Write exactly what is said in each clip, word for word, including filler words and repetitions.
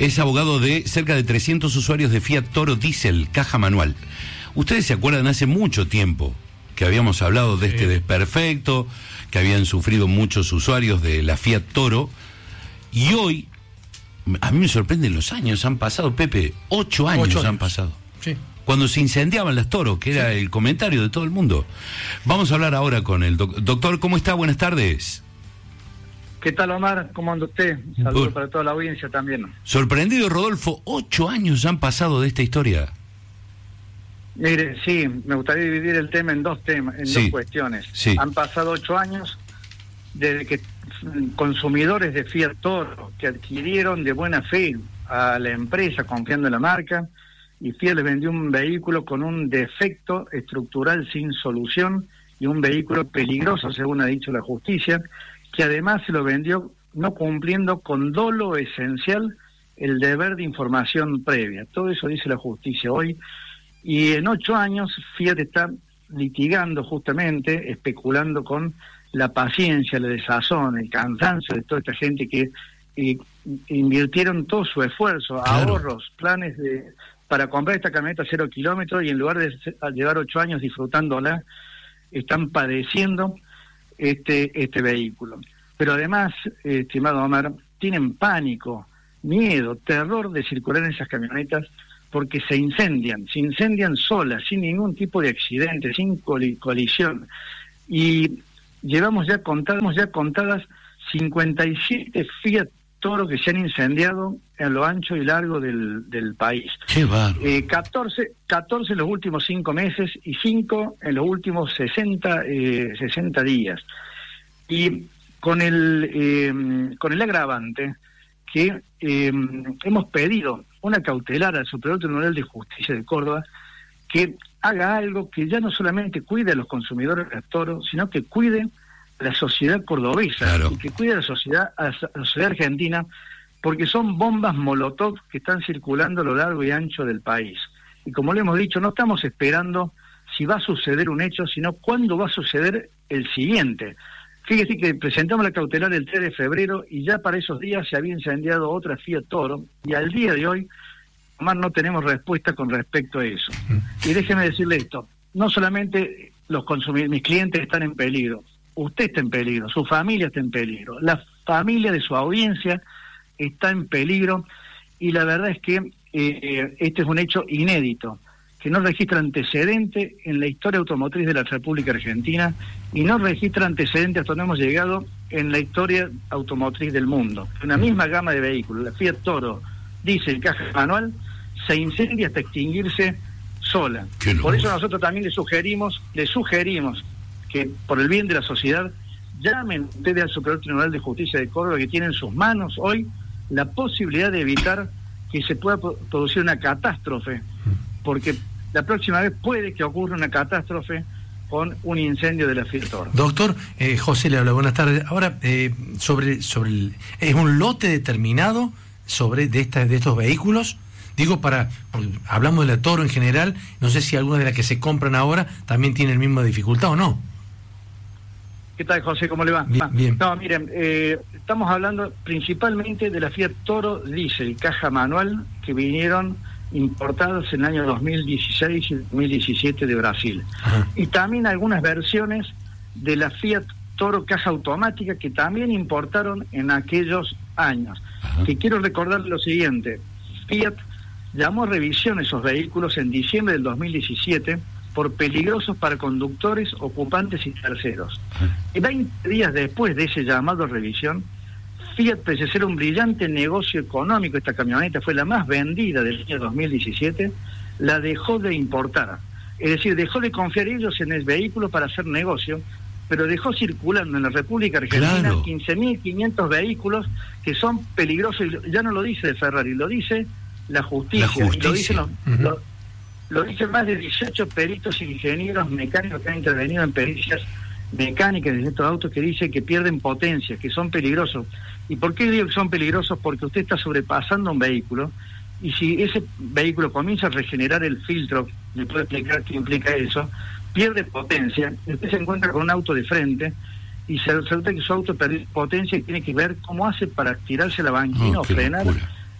es abogado de cerca de trescientos usuarios de Fiat Toro Diesel, caja manual. Ustedes se acuerdan hace mucho tiempo que habíamos hablado de este desperfecto, que habían sufrido muchos usuarios de la Fiat Toro, y hoy, a mí me sorprenden los años, han pasado, Pepe, ocho años, ocho años. han pasado. Sí. Cuando se incendiaban las Toro, que era sí. el comentario de todo el mundo. Vamos a hablar ahora con el doc- doctor. ¿Cómo está? Buenas tardes. ¿Qué tal, Omar? ¿Cómo anda usted? Saludos uh. para toda la audiencia también. Sorprendido, Rodolfo, ocho años han pasado de esta historia. Mire, sí, me gustaría dividir el tema en dos temas, en sí. dos cuestiones. Sí. Han pasado ocho años desde que consumidores de Fiat Toro que adquirieron de buena fe a la empresa confiando en la marca, y Fiat les vendió un vehículo con un defecto estructural sin solución y un vehículo peligroso, según ha dicho la justicia, que además se lo vendió no cumpliendo con dolo esencial el deber de información previa. Todo eso dice la justicia hoy, y en ocho años Fiat está litigando justamente, especulando con la paciencia, la desazón, el cansancio de toda esta gente que eh, invirtieron todo su esfuerzo, claro. ahorros, planes de para comprar esta camioneta cero kilómetros, y en lugar de llevar ocho años disfrutándola, están padeciendo este este vehículo. Pero además, eh, estimado Omar, tienen pánico, miedo, terror de circular en esas camionetas porque se incendian, se incendian solas, sin ningún tipo de accidente, sin col- colisión. Y llevamos ya contadas, ya contadas cincuenta y siete Fiat Toro que se han incendiado a lo ancho y largo del, del país. ¡Qué bárbaro! Eh, catorce, catorce en los últimos cinco meses y cinco en los últimos sesenta, eh, sesenta días. Y con el, eh, con el agravante que eh, hemos pedido una cautelar al Superior Tribunal de Justicia de Córdoba que haga algo que ya no solamente cuide a los consumidores de Toro, sino que cuide la sociedad cordobesa, claro. y que cuide a la sociedad, a la sociedad argentina, porque son bombas molotov que están circulando a lo largo y ancho del país. Y como le hemos dicho, no estamos esperando si va a suceder un hecho, sino cuándo va a suceder el siguiente. Fíjese que presentamos la cautelar el tres de febrero y ya para esos días se había incendiado otra Fiat Toro, y al día de hoy, Omar, no tenemos respuesta con respecto a eso. Y déjeme decirle esto, no solamente los consumidores, mis clientes están en peligro, usted está en peligro, su familia está en peligro, la familia de su audiencia está en peligro, y la verdad es que eh, este es un hecho inédito, que no registra antecedente en la historia automotriz de la República Argentina, y no registra antecedente hasta donde hemos llegado en la historia automotriz del mundo. Una misma gama de vehículos, la Fiat Toro Diesel caja manual, se incendia hasta extinguirse sola. Por eso nosotros también le sugerimos, le sugerimos que por el bien de la sociedad llamen ustedes al Superior Tribunal de Justicia de Córdoba, que tiene en sus manos hoy la posibilidad de evitar que se pueda producir una catástrofe, porque la próxima vez puede que ocurra una catástrofe con un incendio de la Fiat Toro. Doctor, eh, José le habla, buenas tardes. Ahora, eh, sobre sobre el, ¿es un lote determinado sobre de, esta, de estos vehículos? Digo, para hablamos de la Toro en general, no sé si alguna de las que se compran ahora también tiene la misma dificultad o no. ¿Qué tal, José? ¿Cómo le va? Bien, bien. No, miren, eh, estamos hablando principalmente de la Fiat Toro Diesel, caja manual, que vinieron importadas en el año dos mil dieciséis y dos mil diecisiete de Brasil. Ajá. Y también algunas versiones de la Fiat Toro caja automática que también importaron en aquellos años. Ajá. Que quiero recordar lo siguiente, Fiat llamó a revisión esos vehículos en diciembre del dos mil diecisiete por peligrosos para conductores, ocupantes y terceros. Y veinte días después de ese llamado a revisión, Fiat, pese a ser un brillante negocio económico, esta camioneta fue la más vendida del año dos mil diecisiete, la dejó de importar. Es decir, dejó de confiar ellos en el vehículo para hacer negocio, pero dejó circulando en la República Argentina claro. quince mil quinientos vehículos que son peligrosos, y ya no lo dice Ferrari, lo dice la justicia, la justicia. Y lo dicen los, uh-huh. lo, lo dicen más de dieciocho peritos e ingenieros mecánicos que han intervenido en pericias mecánicas de estos autos, que dicen que pierden potencia, que son peligrosos. ¿Y por qué digo que son peligrosos? Porque usted está sobrepasando un vehículo, y si ese vehículo comienza a regenerar el filtro, ¿me puedo explicar qué implica eso? Pierde potencia, usted se encuentra con un auto de frente, y se resulta que su auto pierde potencia y tiene que ver cómo hace para tirarse la banquina oh, o frenar,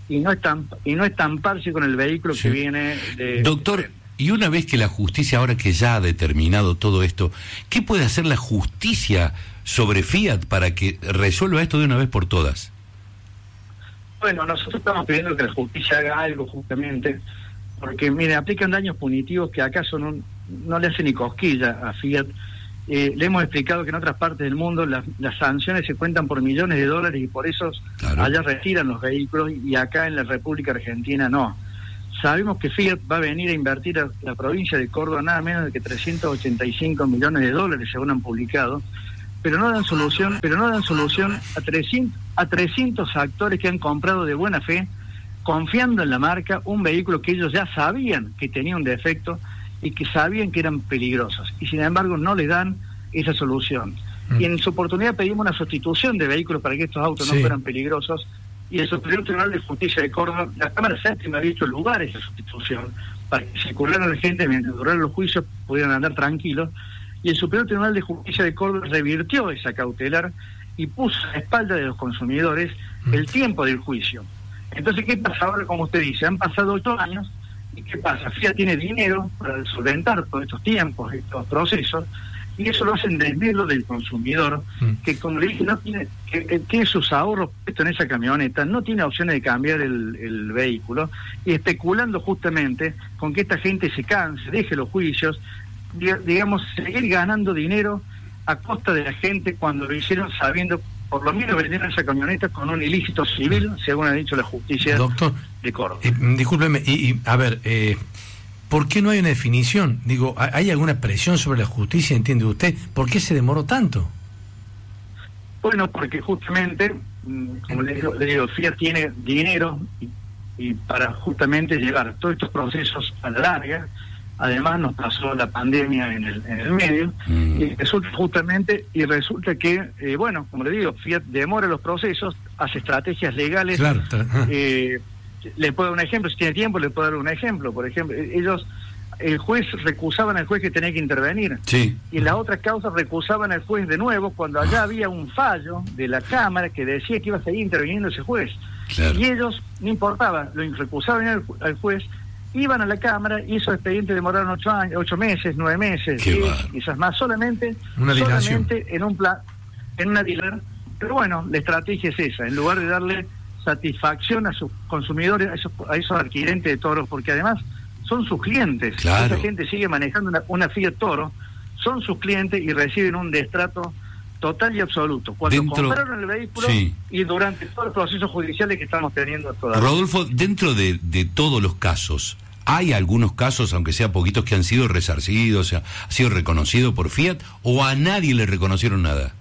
y no estamp y no estamparse con el vehículo sí. que viene de... Doctor, y una vez que la justicia, ahora que ya ha determinado todo esto, ¿qué puede hacer la justicia sobre Fiat para que resuelva esto de una vez por todas? Bueno, nosotros estamos pidiendo que la justicia haga algo justamente, porque, mire, aplican daños punitivos que acaso no, no le hacen ni cosquilla a Fiat. Eh, le hemos explicado que en otras partes del mundo las, las sanciones se cuentan por millones de dólares y por eso claro. allá retiran los vehículos y acá en la República Argentina no. Sabemos que Fiat va a venir a invertir a la provincia de Córdoba nada menos de que trescientos ochenta y cinco millones de dólares, según han publicado, pero no dan solución, pero no dan solución a trescientos, a trescientos actores que han comprado de buena fe, confiando en la marca, un vehículo que ellos ya sabían que tenía un defecto y que sabían que eran peligrosos, y sin embargo no le dan esa solución. Mm. Y en su oportunidad pedimos una sustitución de vehículos para que estos autos sí. no fueran peligrosos, y el Superior Tribunal de Justicia de Córdoba, la Cámara Séptima ha dicho lugar esa sustitución, para que circularan la gente mientras duraran los juicios, pudieran andar tranquilos, y el Superior Tribunal de Justicia de Córdoba revirtió esa cautelar y puso a la espalda de los consumidores mm. el tiempo del juicio. Entonces, ¿qué pasa ahora? Como usted dice, han pasado ocho años, ¿y qué pasa? Fiat tiene dinero para solventar todos estos tiempos, estos procesos, y eso lo hacen desmedro del consumidor, mm. que como le dije, no tiene, que, que tiene sus ahorros puestos en esa camioneta, no tiene opciones de cambiar el, el vehículo, y especulando justamente con que esta gente se canse, deje los juicios, digamos, seguir ganando dinero a costa de la gente cuando lo hicieron sabiendo, por lo menos vendieron esa camioneta con un ilícito civil, según ha dicho la justicia Doctor, de Córdoba. Eh, discúlpeme, y, y a ver, eh, ¿por qué no hay una definición? Digo, ¿hay alguna presión sobre la justicia, entiende usted? ¿Por qué se demoró tanto? Bueno, porque justamente, como le digo, le digo Fiat tiene dinero y, y para justamente llevar todos estos procesos a la larga. Además nos pasó la pandemia en el, en el medio mm. y resulta justamente y resulta que eh, bueno, como le digo, Fiat demora los procesos, hace estrategias legales. Claro. eh, le puedo dar un ejemplo, si tiene tiempo le puedo dar un ejemplo. Por ejemplo, ellos, el juez recusaban al juez que tenía que intervenir, sí. y en las otras causas recusaban al juez de nuevo cuando allá había un fallo de la Cámara que decía que iba a seguir interviniendo ese juez. Claro. Y ellos, no importaba, lo recusaban al, al juez, iban a la Cámara y esos expedientes demoraron ocho años, ocho meses, nueve meses, diez, quizás más, solamente, una solamente en un plan, en una dilación. Pero bueno, la estrategia es esa, en lugar de darle satisfacción a sus consumidores, a esos, a esos adquirentes de toros, porque además son sus clientes. Claro. Esa gente sigue manejando una, una Fiat Toro, son sus clientes y reciben un destrato total y absoluto. Cuando dentro, compraron el vehículo sí. y durante todos los procesos judiciales que estamos teniendo todavía. Rodolfo, dentro de, de todos los casos, ¿hay algunos casos, aunque sea poquitos, que han sido resarcidos, o sea, ha sido reconocido por Fiat, o a nadie le reconocieron nada?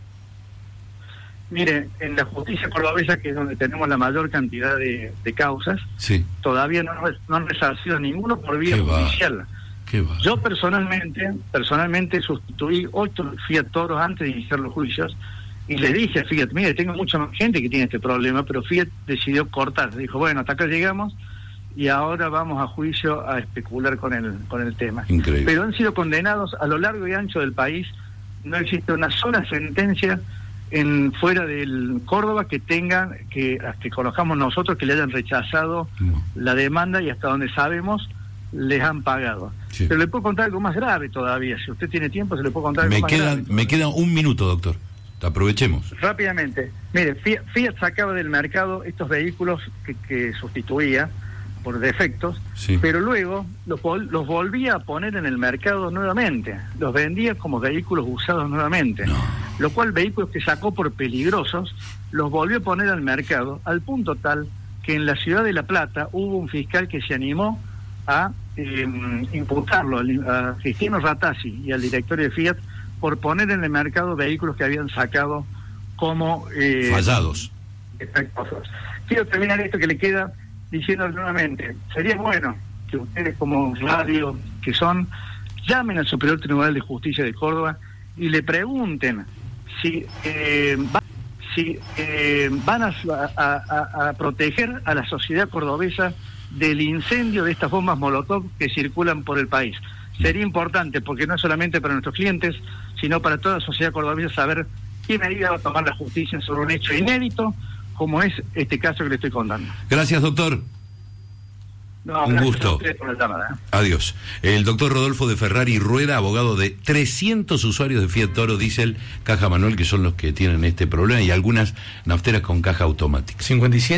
Mire, en la justicia cordobesa, que es donde tenemos la mayor cantidad de, de causas, sí. todavía no, no han resarcido ninguno por vía Qué judicial. Qué va. Yo personalmente, personalmente sustituí ocho Fiat Toros antes de iniciar los juicios y le dije a Fiat, mire, tengo mucha más gente que tiene este problema, pero Fiat decidió cortar, dijo, bueno, hasta acá llegamos y ahora vamos a juicio a especular con el con el tema. Increíble. Pero han sido condenados a lo largo y ancho del país, no existe una sola sentencia en fuera del Córdoba que tenga, que, que conozcamos nosotros, que le hayan rechazado no. la demanda, y hasta donde sabemos les han pagado. Sí. Pero le puedo contar algo más grave todavía, si usted tiene tiempo se le puede contar algo me más queda, grave. Me queda un minuto, doctor. Aprovechemos. Rápidamente. Mire, Fiat, Fiat sacaba del mercado estos vehículos que, que sustituía por defectos, sí. pero luego los, los volvía a poner en el mercado nuevamente, los vendía como vehículos usados nuevamente, no. lo cual vehículos que sacó por peligrosos los volvió a poner al mercado, al punto tal que en la ciudad de La Plata hubo un fiscal que se animó a eh, imputarlo a Cristiano Ratazzi y al directorio de Fiat por poner en el mercado vehículos que habían sacado como eh, fallados. Defectuosos. Quiero terminar esto que le queda diciendo nuevamente, sería bueno que ustedes como radio que son, llamen al Superior Tribunal de Justicia de Córdoba y le pregunten si eh, va, si eh, van a, a, a proteger a la sociedad cordobesa del incendio de estas bombas Molotov que circulan por el país. Sería importante, porque no solamente para nuestros clientes, sino para toda la sociedad cordobesa, saber qué medida va a tomar la justicia sobre un hecho inédito, como es este caso que le estoy contando. Gracias, doctor. No, un gusto. Por la llamada, ¿eh? Adiós. El doctor Rodolfo de Ferrari Rueda, abogado de trescientos usuarios de Fiat Toro Diesel, caja manual, que son los que tienen este problema, y algunas nafteras con caja automática. cincuenta y siete